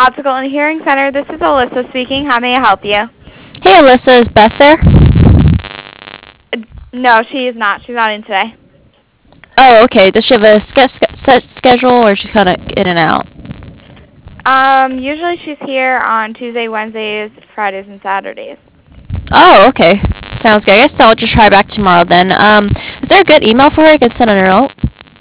Optical and Hearing Center. This is Alyssa speaking. How may I help you? Hey, Alyssa, is Beth there? No, she is not. She's not in today. Oh, okay. Does she have a set schedule, or she's kind of in and out? Usually she's here on Tuesday, Wednesdays, Fridays, and Saturdays. Oh, okay. Sounds good. I guess I'll just try back tomorrow then. Is there a good email for her I can send her a note?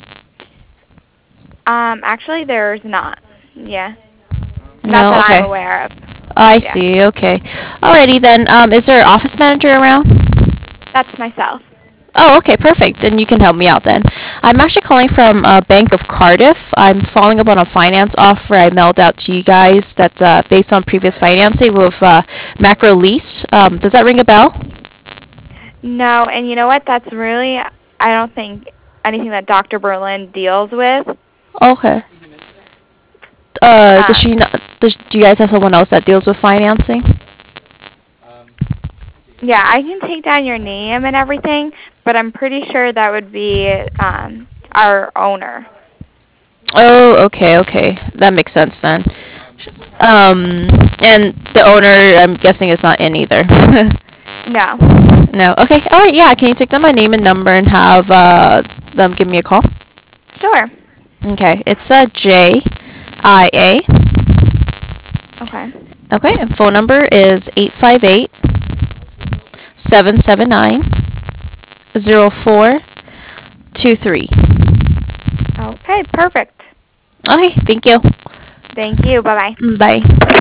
Actually, there's not. Yeah. Not No, that I'm okay. aware of. I Yeah. see. Okay. Alrighty then. Is there an office manager around? That's myself. Oh, okay, perfect. Then you can help me out then. I'm actually calling from Bank of Cardiff. I'm following up on a finance offer I mailed out to you guys that's based on previous financing with Macro Lease. Does that ring a bell? No, and you know what? That's really, I don't think anything that Dr. Berlin deals with. Okay. Does Uh, she not, do you guys have someone else that deals with financing? yeah, I can take down your name and everything, but I'm pretty sure that would be our owner. Oh, okay, okay. That makes sense then. And the owner, I'm guessing, is not in either. No. No. Okay. All right. Yeah. Can you take down my name and number and have them give me a call? Sure. Okay. It's JIA. Okay. Okay. And phone number is 858-779-0423. Okay, perfect. Okay. Thank you. Thank you. Bye-bye. Bye.